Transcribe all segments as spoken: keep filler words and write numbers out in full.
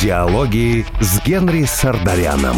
Диалоги с Генри Сардаряном.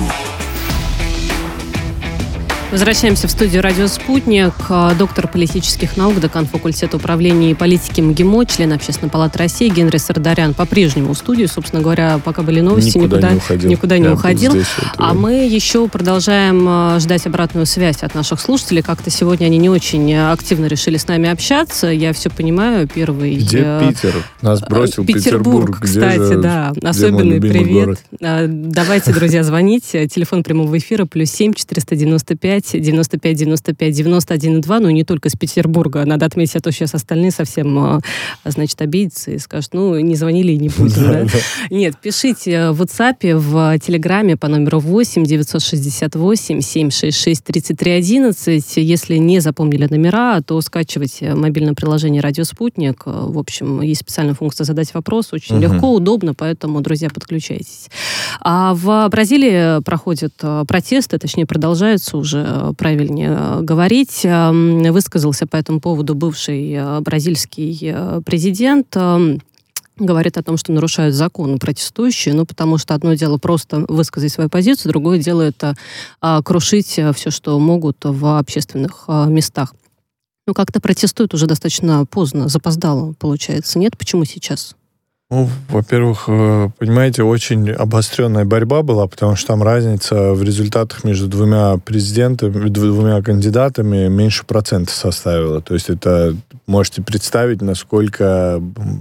Возвращаемся в студию «Радио Спутник». Доктор политических наук, декан факультета управления и политики МГИМО, член Общественной палаты России Генри Сардарян по-прежнему в студии. Собственно говоря, пока были новости, никуда, никуда не уходил. Никуда не уходил. Здесь, а мы еще продолжаем ждать обратную связь от наших слушателей. Как-то сегодня они не очень активно решили с нами общаться. Я все понимаю. Первый... Где Питер? Нас бросил Петербург. Петербург, кстати, где же, да. где Особенный привет. Город? Давайте, друзья, звонить. Телефон прямого эфира плюс семь четыреста девяносто пять девяносто пять девяносто пять девяносто один два, ну, не только из Петербурга. Надо отметить, а то сейчас остальные совсем, значит, обидятся и скажут, ну, не звонили и не будем, да? Нет, пишите в WhatsApp, в Телеграме по номеру восемь девятьсот шестьдесят восемь семьсот шестьдесят шесть тридцать три одиннадцать. Если не запомнили номера, то скачивайте мобильное приложение «Радио Спутник». В общем, есть специальная функция «Задать вопрос». Очень uh-huh. легко, удобно, поэтому, друзья, подключайтесь. А в Бразилии проходят протесты, точнее, продолжаются уже, правильнее говорить. Высказался по этому поводу бывший бразильский президент. Говорит о том, что нарушают закон протестующие, ну, потому что одно дело просто высказать свою позицию, другое дело это а, крушить все, что могут в общественных а, местах. Ну, как-то протестуют уже достаточно поздно, запоздало, получается. Нет? Почему сейчас? Ну, во-первых, понимаете, очень обостренная борьба была, потому что там разница в результатах между двумя президентами, двумя кандидатами меньше процента составила. То есть это можете представить, насколько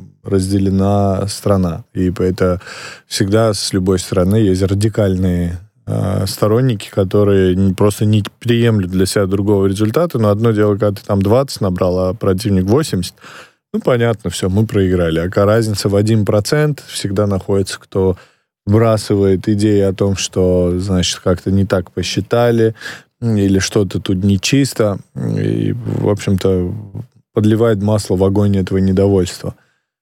разделена страна. И это всегда с любой стороны есть радикальные э, сторонники, которые просто не приемлют для себя другого результата. Но одно дело, когда ты там двадцать набрал, а противник восемьдесят, ну, понятно, все, мы проиграли. А какая разница в один процент, всегда находится, кто вбрасывает идеи о том, что, значит, как-то не так посчитали, или что-то тут нечисто, и, в общем-то, подливает масло в огонь этого недовольства.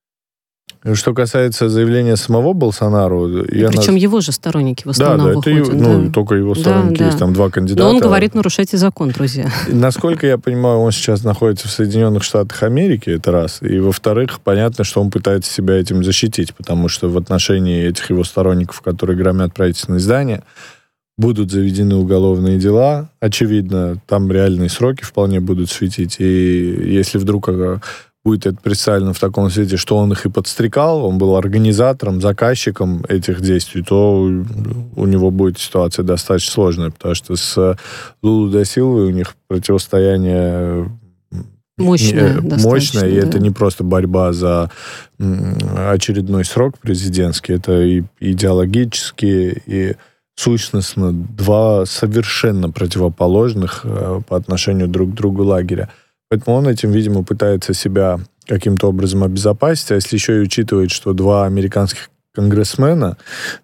Что касается заявления самого Болсонару... Причем на... его же сторонники в основном да, да, выходят. Это, да, ну, только его сторонники, да, есть да. там два кандидата. Но он говорит, нарушайте закон, друзья. Насколько я понимаю, он сейчас находится в Соединенных Штатах Америки, это раз. И, во-вторых, понятно, что он пытается себя этим защитить, потому что в отношении этих его сторонников, которые громят правительственные здания, будут заведены уголовные дела. Очевидно, там реальные сроки вполне будут светить. И если вдруг... будет это представлено в таком свете, что он их и подстрекал, он был организатором, заказчиком этих действий, то у него будет ситуация достаточно сложная, потому что с Лулу да Силвой у них противостояние мощное, мощное и да. это не просто борьба за очередной срок президентский, это и идеологические, и сущностно два совершенно противоположных по отношению друг к другу лагеря. Поэтому он этим, видимо, пытается себя каким-то образом обезопасить. А если еще и учитывать, что два американских конгрессмена,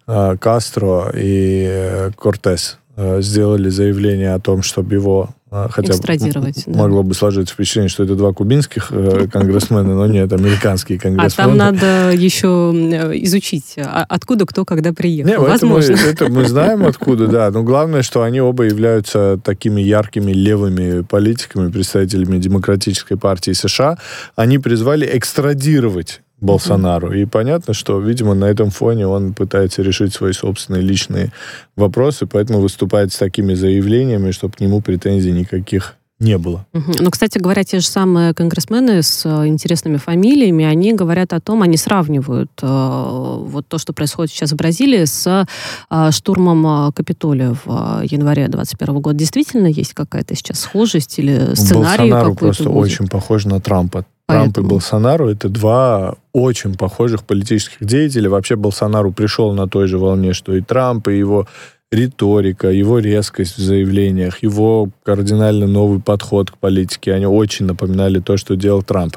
Кастро и Кортес, сделали заявление о том, чтобы его хотя бы могло бы сложиться впечатление, что это два кубинских конгрессмена, но нет, американские конгрессмены. А там надо еще изучить, откуда кто когда приехал. Нет, возможно. Это мы, это мы знаем откуда, да. Но главное, что они оба являются такими яркими левыми политиками, представителями Демократической партии США. Они призвали экстрадировать Болсонару. И понятно, что, видимо, на этом фоне он пытается решить свои собственные личные вопросы, поэтому выступает с такими заявлениями, чтобы к нему претензий никаких не было. Угу. Ну, кстати говоря, те же самые конгрессмены с интересными фамилиями, они говорят о том, они сравнивают э, вот то, что происходит сейчас в Бразилии, с э, штурмом Капитолия в январе двадцать первого года. Действительно есть какая-то сейчас схожесть или сценарий Болсонару какой-то просто будет? очень похож на Трампа. Поэтому. Трамп и Болсонару — это два очень похожих политических деятеля. Вообще Болсонару пришел на той же волне, что и Трамп, и его риторика, его резкость в заявлениях, его кардинально новый подход к политике. Они очень напоминали то, что делал Трамп.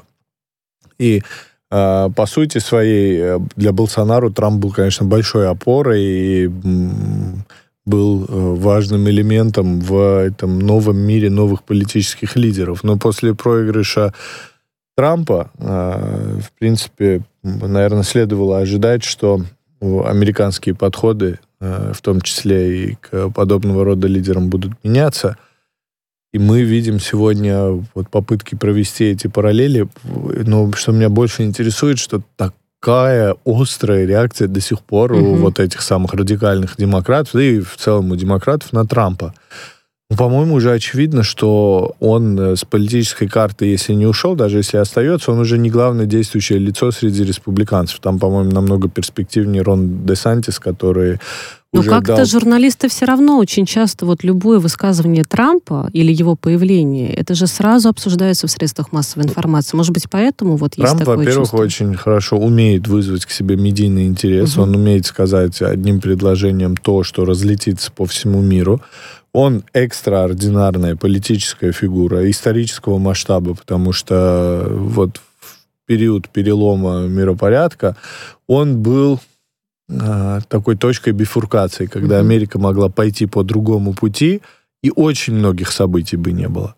И э, по сути своей для Болсонару Трамп был, конечно, большой опорой и м, был важным элементом в этом новом мире новых политических лидеров. Но после проигрыша Трампа, э, в принципе, наверное, следовало ожидать, что американские подходы, в том числе и к подобного рода лидерам, будут меняться. И мы видим сегодня вот попытки провести эти параллели. Но что меня больше интересует, что так такая острая реакция до сих пор угу. у вот этих самых радикальных демократов, да и в целом у демократов на Трампа. Ну, по-моему, уже очевидно, что он с политической карты, если не ушел, даже если остается, он уже не главное действующее лицо среди республиканцев. Там, по-моему, намного перспективнее Рон де Сантис, который... Но как-то дал... журналисты все равно очень часто вот любое высказывание Трампа или его появление, это же сразу обсуждается в средствах массовой информации. Может быть, поэтому вот есть Трамп, такое во-первых, чувство? очень хорошо умеет вызвать к себе медийный интерес. Угу. Он умеет сказать одним предложением то, что разлетится по всему миру. Он экстраординарная политическая фигура исторического масштаба, потому что вот в период перелома миропорядка он был такой точкой бифуркации, когда mm-hmm. Америка могла пойти по другому пути, и очень многих событий бы не было.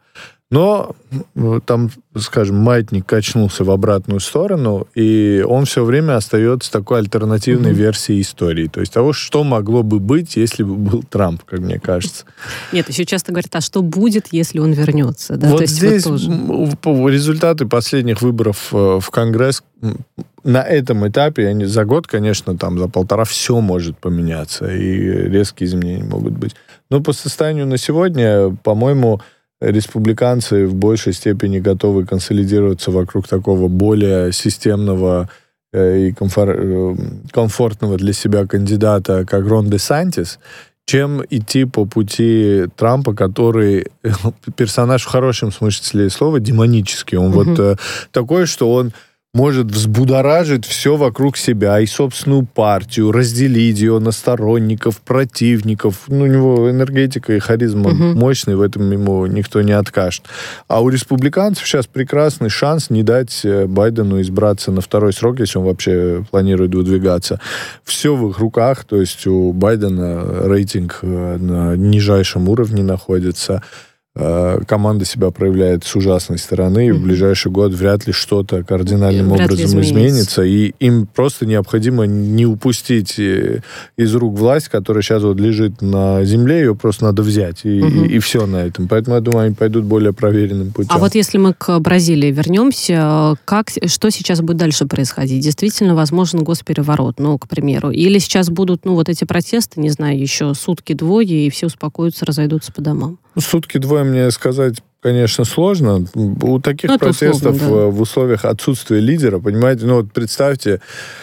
Но там, скажем, маятник качнулся в обратную сторону, и он все время остается такой альтернативной mm-hmm. версией истории. То есть того, что могло бы быть, если бы был Трамп, как мне кажется. Нет, еще часто говорят, а что будет, если он вернется? Да? Вот То есть здесь вот тоже... результаты последних выборов в Конгресс на этом этапе, они, за год, конечно, там за полтора все может поменяться, и резкие изменения могут быть. Но по состоянию на сегодня, по-моему, республиканцы в большей степени готовы консолидироваться вокруг такого более системного и комфор- комфортного для себя кандидата, как Рон де Сантис, чем идти по пути Трампа, который персонаж в хорошем смысле слова демонический. Он угу. вот такой, что он может взбудоражить все вокруг себя, и собственную партию, разделить ее на сторонников, противников. Ну, у него энергетика и харизма угу. мощные, в этом ему никто не откажет. А у республиканцев сейчас прекрасный шанс не дать Байдену избраться на второй срок, если он вообще планирует выдвигаться. Все в их руках, то есть у Байдена рейтинг на нижайшем уровне находится. Команда себя проявляет с ужасной стороны, и mm-hmm. в ближайший год вряд ли что-то кардинальным вряд образом изменится, и им просто необходимо не упустить из рук власть, которая сейчас вот лежит на земле, ее просто надо взять, и, mm-hmm. и, и все на этом. Поэтому, я думаю, они пойдут более проверенным путем. А вот если мы к Бразилии вернемся, как, что сейчас будет дальше происходить? Действительно возможен госпереворот, ну, к примеру, или сейчас будут, ну, вот эти протесты, не знаю, еще сутки-двое, и все успокоятся, разойдутся по домам? Сутки-двое мне сказать, конечно, сложно. У таких ну, протестов условно, да. в условиях отсутствия лидера, понимаете, ну вот представьте,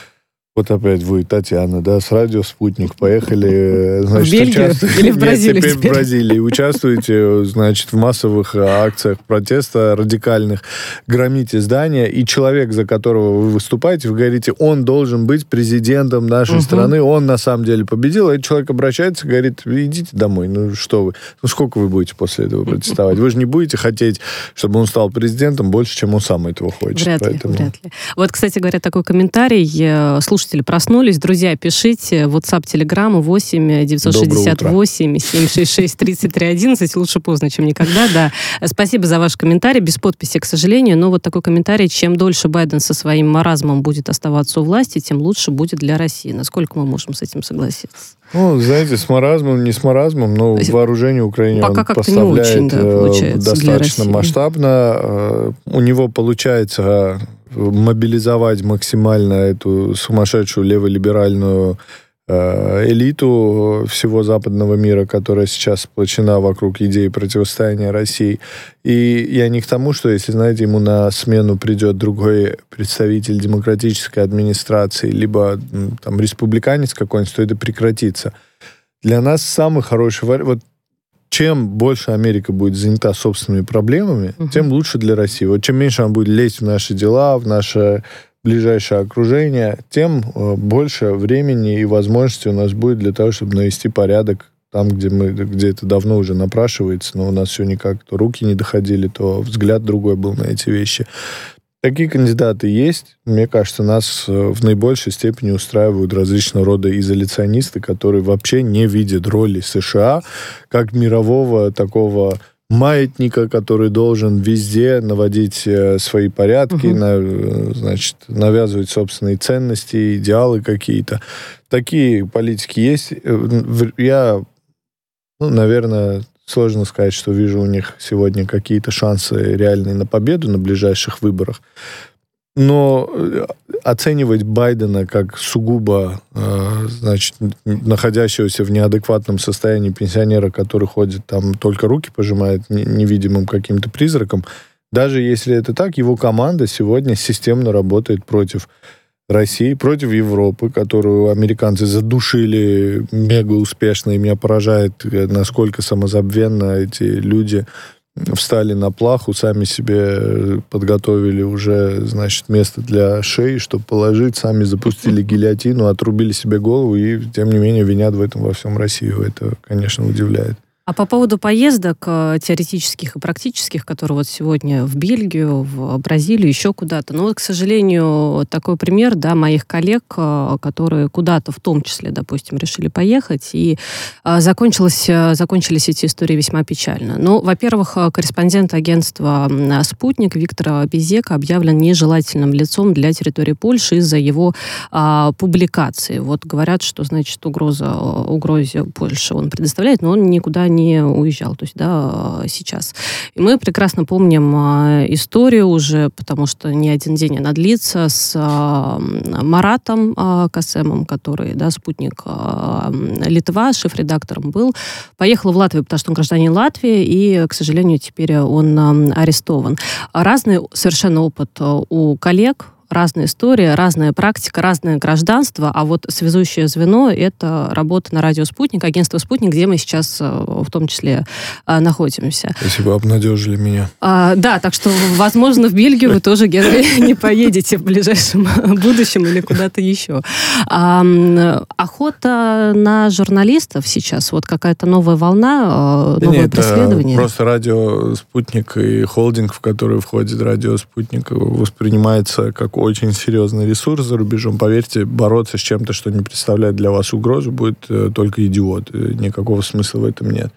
вот опять вы, Татьяна, да, с радио «Спутник» поехали, значит, в Бельгию участвуете... или в Бразилию? Нет, теперь, теперь в Бразилии. Участвуете, значит, в массовых акциях протеста радикальных, громите здания, и человек, за которого вы выступаете, вы говорите, он должен быть президентом нашей угу. страны, он на самом деле победил, а этот человек обращается и говорит, идите домой, ну что вы, ну сколько вы будете после этого протестовать? Вы же не будете хотеть, чтобы он стал президентом больше, чем он сам этого хочет. Вряд Поэтому... ли, вряд ли. Вот, кстати говоря, такой комментарий, слушайте, проснулись. Друзья, пишите. WhatsApp, Telegram восемь девятьсот шестьдесят восемь семь шесть шесть тридцать три одиннадцать. Лучше поздно, чем никогда, да. Спасибо за ваш комментарий. Без подписи, к сожалению. Но вот такой комментарий. Чем дольше Байден со своим маразмом будет оставаться у власти, тем лучше будет для России. Насколько мы можем с этим согласиться? Ну, знаете, с маразмом, не с маразмом, но вооружение Украине он поставляет очень, да, достаточно масштабно. У него получается мобилизовать максимально эту сумасшедшую леволиберальную э, элиту всего западного мира, которая сейчас сплочена вокруг идеи противостояния России. И я не к тому, что, если, знаете, ему на смену придет другой представитель демократической администрации, либо там республиканец какой-нибудь, то это прекратится. Для нас самый хороший вариант... Вот чем больше Америка будет занята собственными проблемами, uh-huh. тем лучше для России. Вот чем меньше она будет лезть в наши дела, в наше ближайшее окружение, тем больше времени и возможностей у нас будет для того, чтобы навести порядок там, где, мы, где это давно уже напрашивается, но у нас все никак то руки не доходили, то взгляд другой был на эти вещи. Такие кандидаты есть. Мне кажется, нас в наибольшей степени устраивают различного рода изоляционисты, которые вообще не видят роли США как мирового такого маятника, который должен везде наводить свои порядки, угу. на, значит, навязывать собственные ценности, идеалы какие-то. Такие политики есть. Я, ну, наверное... Сложно сказать, что вижу у них сегодня какие-то шансы реальные на победу на ближайших выборах. Но оценивать Байдена как сугубо, значит, находящегося в неадекватном состоянии пенсионера, который ходит там, только руки пожимает невидимым каким-то призраком, даже если это так, его команда сегодня системно работает против России, против Европы, которую американцы задушили мега успешно, и меня поражает, насколько самозабвенно эти люди встали на плаху, сами себе подготовили уже, значит, место для шеи, чтобы положить, сами запустили гильотину, отрубили себе голову и, тем не менее, винят в этом во всем Россию. Это, конечно, удивляет. А по поводу поездок теоретических и практических, которые вот сегодня в Бельгию, в Бразилию, еще куда-то, ну, вот, к сожалению, такой пример, да, моих коллег, которые куда-то, в том числе, допустим, решили поехать, и закончилось, закончились эти истории весьма печально. Ну, во-первых, корреспондент агентства «Спутник» Виктор Безека объявлен нежелательным лицом для территории Польши из-за его а, публикации. Вот говорят, что, значит, угроза, угрозе Польши он предоставляет, но он никуда не не уезжал, то есть, да, сейчас. И мы прекрасно помним историю уже, потому что не один день она длится, с Маратом Касемом, который, да, спутник Литва, шеф-редактором был, поехал в Латвию, потому что он гражданин Латвии, и, к сожалению, теперь он арестован. Разный совершенно опыт у коллег, разная история, разная практика, разное гражданство, а вот связующее звено — это работа на радио «Спутник», агентство «Спутник», где мы сейчас в том числе находимся. Спасибо, обнадежили меня. А, да, так что, возможно, в Бельгию вы тоже, Генри, не поедете в ближайшем будущем или куда-то еще. А, охота на журналистов сейчас, вот какая-то новая волна, новое Нет, преследование. Просто радио «Спутник» и холдинг, в который входит радио «Спутник», воспринимается как очень серьезный ресурс за рубежом. Поверьте, бороться с чем-то, что не представляет для вас угрозу, будет э, только идиот. Никакого смысла в этом нет.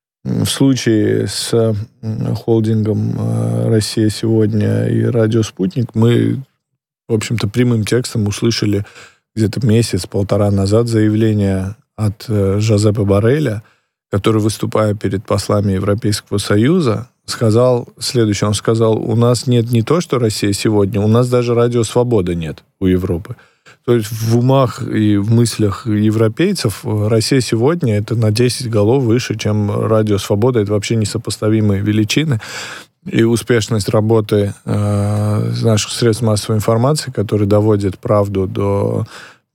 В случае с э, холдингом э, «Россия сегодня» и радио «Спутник» мы, в общем-то, прямым текстом услышали где-то месяц-полтора назад заявление от э, Жозепа Борреля, который, выступая перед послами Европейского Союза, сказал следующее. Он сказал, у нас нет не то, что Россия сегодня, у нас даже радио «Свобода» нет у Европы. То есть в умах и в мыслях европейцев Россия сегодня это на десять голов выше, чем радио «Свобода». Это вообще несопоставимые величины. И успешность работы э, наших средств массовой информации, которые доводят правду до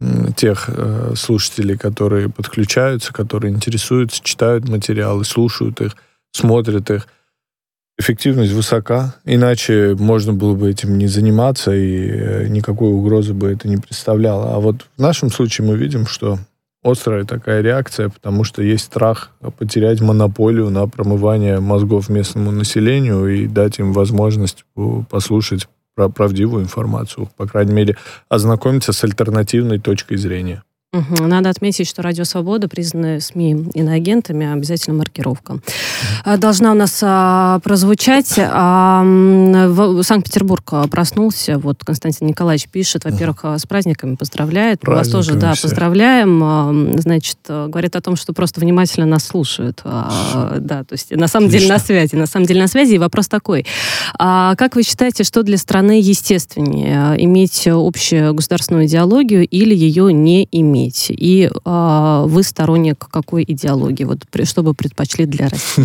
тех э, слушателей, которые подключаются, которые интересуются, читают материалы, слушают их, смотрят их. Эффективность высока, иначе можно было бы этим не заниматься, и никакой угрозы бы это не представляло. А вот в нашем случае мы видим, что острая такая реакция, потому что есть страх потерять монополию на промывание мозгов местному населению и дать им возможность послушать правдивую информацию, по крайней мере, ознакомиться с альтернативной точкой зрения. Угу. Надо отметить, что «Радио Свобода» признаны СМИ иноагентами, обязательно маркировка должна у нас а, прозвучать. А, в, Санкт-Петербург проснулся, вот Константин Николаевич пишет, во-первых, с праздниками поздравляет. Вас тоже, да, всех поздравляем. Значит, говорит о том, что просто внимательно нас слушают. А, да, то есть на самом Отлично. деле на связи. На самом деле на связи. И вопрос такой. А, как вы считаете, что для страны естественнее? Иметь общую государственную идеологию или ее не иметь? И а, вы сторонник какой идеологии? Вот что бы предпочли для России?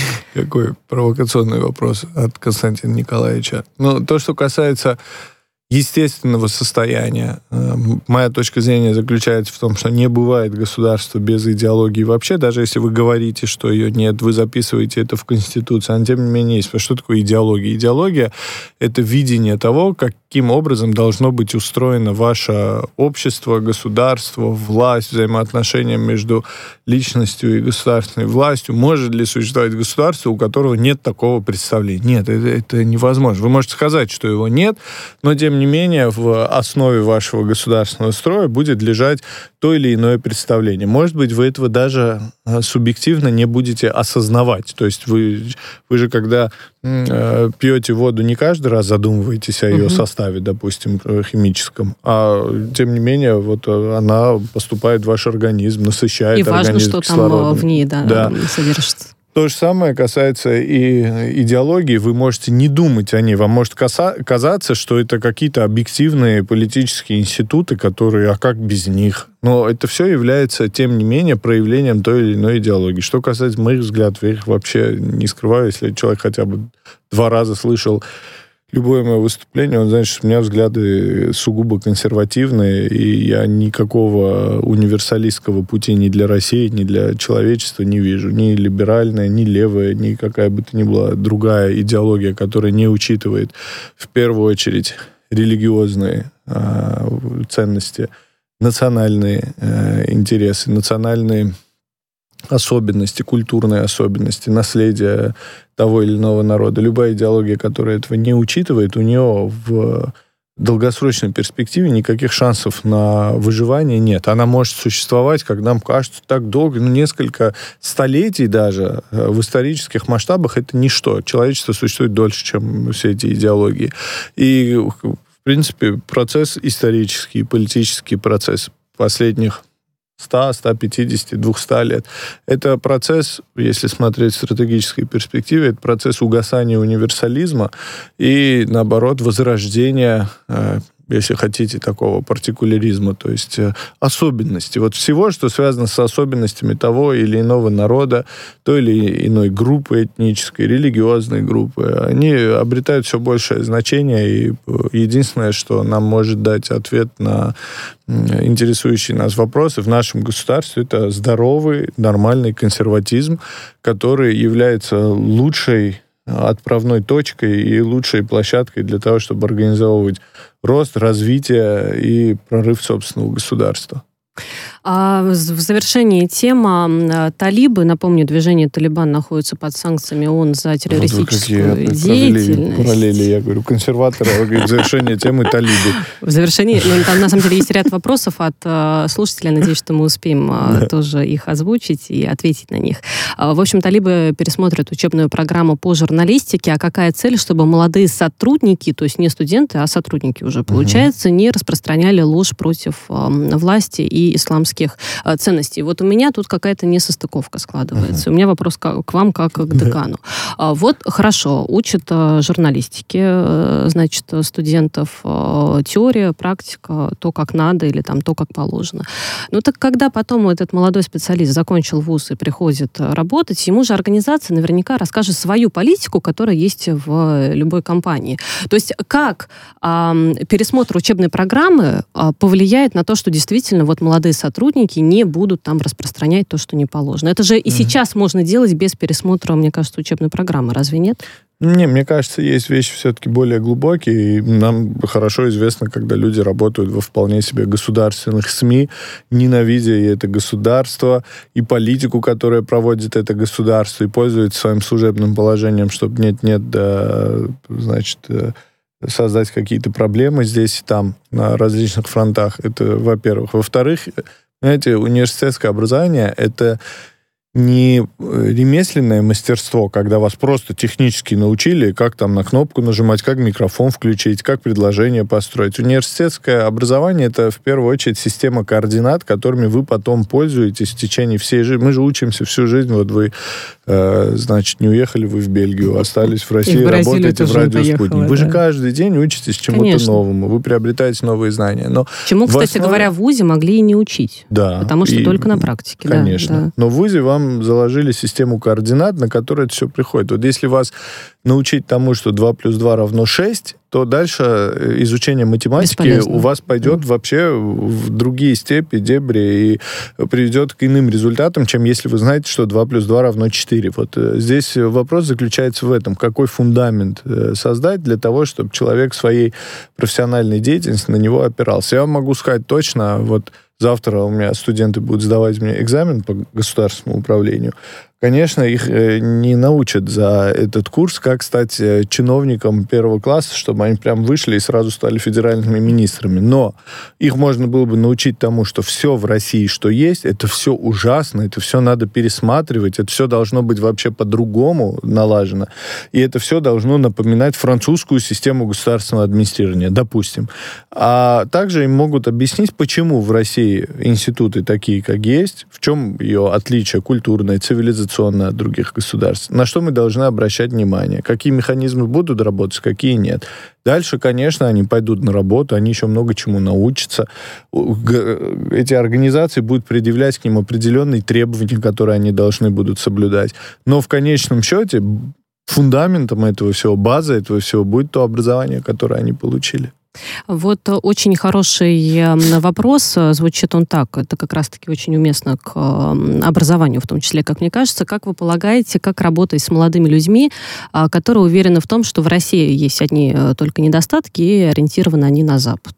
Какой провокационный вопрос от Константина Николаевича. Ну, то, что касается естественного состояния, моя точка зрения заключается в том, что не бывает государства без идеологии вообще, даже если вы говорите, что ее нет, вы записываете это в Конституции, но тем не менее есть. Что такое идеология? Идеология — это видение того, каким образом должно быть устроено ваше общество, государство, власть, взаимоотношения между личностью и государственной властью. Может ли существовать государство, у которого нет такого представления? Нет, это, это невозможно. Вы можете сказать, что его нет, но тем не менее в основе вашего государственного строя будет лежать то или иное представление. Может быть, вы этого даже субъективно не будете осознавать. То есть вы, вы же, когда э, пьете воду, не каждый раз задумываетесь о ее угу. составе, допустим, химическом, а тем не менее вот она поступает в ваш организм, насыщает И организм важно, что кислородом. Там в ней да, да. содержится. То же самое касается и идеологии. Вы можете не думать о ней. Вам может казаться, что это какие-то объективные политические институты, которые, а как без них? Но это все является, тем не менее, проявлением той или иной идеологии. Что касается моих взглядов, я их вообще не скрываю. Если человек хотя бы два раза слышал любое мое выступление, он знает, что у меня взгляды сугубо консервативные, и я никакого универсалистского пути ни для России, ни для человечества не вижу. Ни либеральная, ни левая, ни какая бы то ни была другая идеология, которая не учитывает в первую очередь религиозные э, ценности, национальные э, интересы, национальные особенности, культурные особенности, наследие того или иного народа. Любая идеология, которая этого не учитывает, у нее в долгосрочной перспективе никаких шансов на выживание нет. Она может существовать, как нам кажется, так долго, ну, несколько столетий даже в исторических масштабах это ничто. Человечество существует дольше, чем все эти идеологии. И, в принципе, процесс исторический, политический процесс последних сто, сто пятьдесят, двести лет. Это процесс, если смотреть в стратегической перспективе, это процесс угасания универсализма и, наоборот, возрождения, если хотите, такого партикуляризма, то есть особенности. Вот всего, что связано с особенностями того или иного народа, той или иной группы этнической, религиозной группы, они обретают все большее значение, и единственное, что нам может дать ответ на интересующие нас вопросы в нашем государстве, это здоровый, нормальный консерватизм, который является лучшей отправной точкой и лучшей площадкой для того, чтобы организовывать рост, развитие и прорыв собственного государства. А в завершении тема талибы. Напомню, движение «Талибан» находится под санкциями ООН за террористическую вот деятельность. Параллели, я говорю, консерваторы, а вы говорите, завершение темы талибы. В завершении, ну, там на самом деле есть ряд вопросов от э, слушателей. Надеюсь, что мы успеем э, тоже их озвучить и ответить на них. А, в общем, талибы пересмотрят учебную программу по журналистике. А какая цель? Чтобы молодые сотрудники, то есть не студенты, а сотрудники уже, получается, uh-huh. не распространяли ложь против э, власти и исламских ценностей. Вот у меня тут какая-то несостыковка складывается. Uh-huh. У меня вопрос к, к вам, как к декану. Uh-huh. Вот хорошо, учат журналистики, значит, студентов теория, практика, то, как надо, или там то, как положено. Ну так когда потом этот молодой специалист закончил вуз и приходит работать, ему же организация наверняка расскажет свою политику, которая есть в любой компании. То есть как а, пересмотр учебной программы а, повлияет на то, что действительно вот молодые сотрудники не будут там распространять то, что не положено. Это же и mm-hmm. сейчас можно делать без пересмотра, мне кажется, учебной программы. Разве нет? Не, мне кажется, есть вещи все-таки более глубокие, и нам хорошо известно, когда люди работают во вполне себе государственных СМИ, ненавидя и это государство, и политику, которая проводит это государство, и пользуется своим служебным положением, чтобы нет-нет, да, значит, создать какие-то проблемы здесь и там на различных фронтах. Это, во-первых. Во-вторых, знаете, университетское образование — это не ремесленное мастерство, когда вас просто технически научили, как там на кнопку нажимать, как микрофон включить, как предложение построить. Университетское образование — это в первую очередь система координат, которыми вы потом пользуетесь в течение всей жизни. Мы же учимся всю жизнь. Вот вы, э, значит, не уехали вы в Бельгию, остались в России, в работаете в радиоспутнике. Вы да. же каждый день учитесь чему-то Конечно. новому. Вы приобретаете новые знания. Но чему, кстати основе... говоря, в ВУЗе могли и не учить. Да. Потому что и... только на практике. Конечно. Да, да. Но в ВУЗе вам заложили систему координат, на которой это все приходит. Вот если вас научить тому, что два плюс два равно шесть, то дальше изучение математики Бесполезно. у вас пойдет да. вообще в другие степи, дебри, и приведет к иным результатам, чем если вы знаете, что два плюс два равно четыре. Вот здесь вопрос заключается в этом. Какой фундамент создать для того, чтобы человек своей профессиональной деятельности на него опирался. Я вам могу сказать точно, вот завтра у меня студенты будут сдавать мне экзамен по государственному управлению. Конечно, их не научат за этот курс, как стать чиновником первого класса, чтобы они прям вышли и сразу стали федеральными министрами. Но их можно было бы научить тому, что все в России, что есть, это все ужасно, это все надо пересматривать, это все должно быть вообще по-другому налажено. И это все должно напоминать французскую систему государственного администрирования, допустим. А также им могут объяснить, почему в России институты такие, как есть, в чем ее отличие культурное, цивилизационное, цивилизационно от других государств. На что мы должны обращать внимание? Какие механизмы будут работать, какие нет. Дальше, конечно, они пойдут на работу, они еще много чему научатся. Эти организации будут предъявлять к ним определенные требования, которые они должны будут соблюдать. Но в конечном счете фундаментом этого всего, базой этого всего будет то образование, которое они получили. Вот очень хороший вопрос, звучит он так, это как раз-таки очень уместно к образованию, в том числе, как мне кажется. Как вы полагаете, как работать с молодыми людьми, которые уверены в том, что в России есть одни только недостатки и ориентированы они на Запад?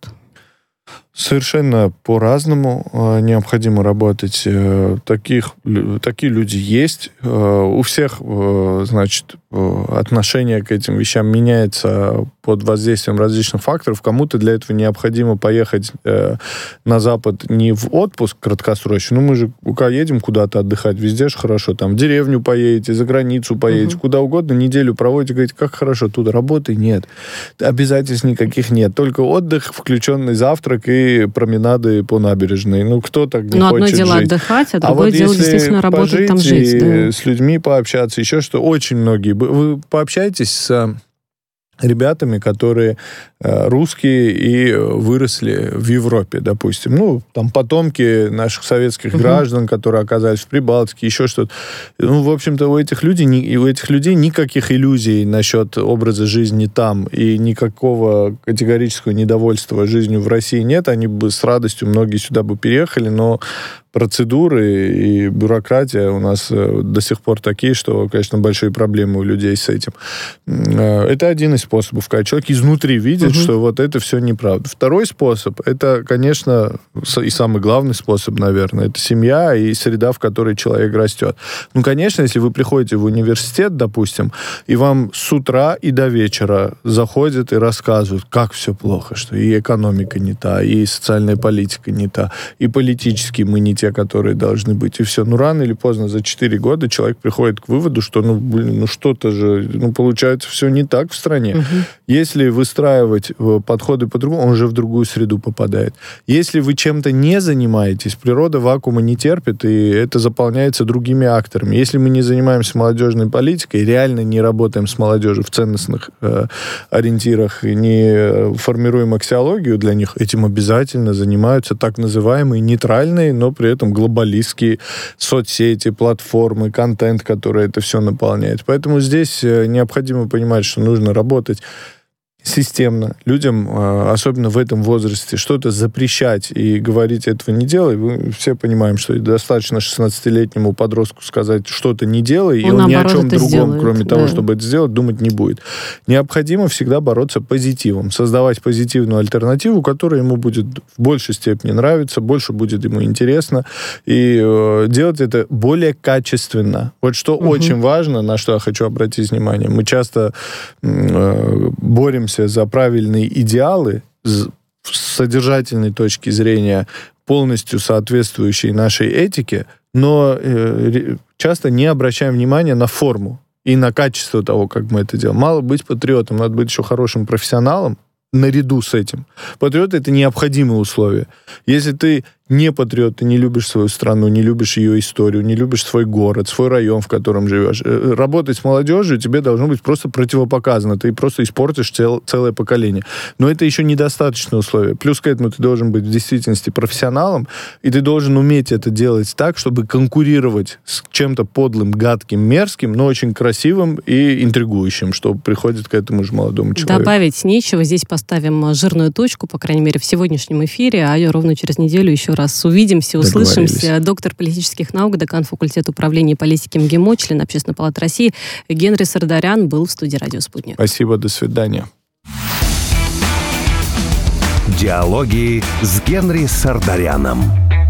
Совершенно по-разному необходимо работать. Таких, такие люди есть. У всех, значит, отношение к этим вещам меняется под воздействием различных факторов. Кому-то для этого необходимо поехать на Запад не в отпуск краткосрочный. Ну, мы же пока едем куда-то отдыхать, везде же хорошо. Там в деревню поедете, за границу поедете, угу. куда угодно, неделю проводите, говорите, как хорошо, тут работы нет. Обязательств никаких нет. Только отдых, включенный завтрак и променады по набережной. Ну, кто так не Но хочет жить? одно дело отдыхать, а другое а вот дело действительно работать там, жить. Да. С людьми пообщаться, еще что, очень многие. Вы пообщаетесь с ребятами, которые э, русские и выросли в Европе, допустим. Ну, там потомки наших советских uh-huh. граждан, которые оказались в Прибалтике, еще что-то. Ну, в общем-то, у этих людей, у этих людей никаких иллюзий насчет образа жизни там и никакого категорического недовольства жизнью в России нет. Они бы с радостью, многие сюда бы переехали, но процедуры и бюрократия у нас до сих пор такие, что, конечно, большие проблемы у людей с этим. Это один из способов, когда человек изнутри видит, угу. что вот это все неправда. Второй способ, это, конечно, и самый главный способ, наверное, это семья и среда, в которой человек растет. Ну, конечно, если вы приходите в университет, допустим, и вам с утра и до вечера заходят и рассказывают, как все плохо, что и экономика не та, и социальная политика не та, и политически мы не те, которые должны быть, и все. Ну, рано или поздно, за четыре года человек приходит к выводу, что, ну, блин, ну, что-то же, ну, получается, все не так в стране. Угу. Если выстраивать подходы по-другому, он уже в другую среду попадает. Если вы чем-то не занимаетесь, природа вакуума не терпит, и это заполняется другими акторами. Если мы не занимаемся молодежной политикой, реально не работаем с молодежью в ценностных э, ориентирах, и не формируем аксиологию для них, этим обязательно занимаются так называемые нейтральные, но при этом глобалистские соцсети, платформы, контент, который это все наполняет. Поэтому здесь необходимо понимать, что нужно работать системно. Людям, особенно в этом возрасте, что-то запрещать и говорить этого не делай. Мы все понимаем, что достаточно шестнадцатилетнему подростку сказать что-то не делай, он, и он ни о чем другом, сделает, кроме да. того, чтобы это сделать, думать не будет. Необходимо всегда бороться позитивом, создавать позитивную альтернативу, которая ему будет в большей степени нравиться, больше будет ему интересно, и э, делать это более качественно. Вот что угу. очень важно, на что я хочу обратить внимание. Мы часто э, боремся за правильные идеалы с содержательной точки зрения, полностью соответствующие нашей этике, но э, часто не обращаем внимания на форму и на качество того, как мы это делаем. Мало быть патриотом, надо быть еще хорошим профессионалом наряду с этим. Патриот — это необходимое условие. Если ты не патриот, ты не любишь свою страну, не любишь ее историю, не любишь свой город, свой район, в котором живешь. Работать с молодежью тебе должно быть просто противопоказано. Ты просто испортишь цел, целое поколение. Но это еще недостаточное условие. Плюс к этому ты должен быть в действительности профессионалом, и ты должен уметь это делать так, чтобы конкурировать с чем-то подлым, гадким, мерзким, но очень красивым и интригующим, что приходит к этому же молодому человеку. Добавить нечего. Здесь поставим жирную точку, по крайней мере, в сегодняшнем эфире, а ровно через неделю еще раз раз увидимся, услышимся. Доктор политических наук, декан факультета управления и политики МГИМО, член Общественной палаты России Генри Сардарян был в студии «Радио Спутник». Спасибо, до свидания. Диалоги с Генри Сардаряном.